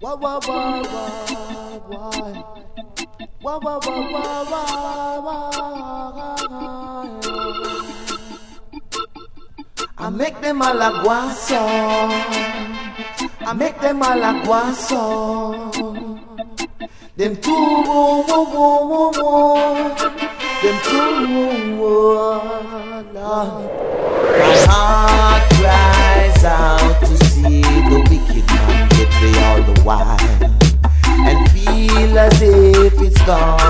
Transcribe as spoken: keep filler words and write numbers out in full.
Wah wah wah wah wah. Wah wah wah wah wah wah. I make them all a guaso. I make them all a guaso. Them two woo woo woo woo woo. Them two woo woo. My heart cries out to see the wicked man get free all the while, and feel as if it's gone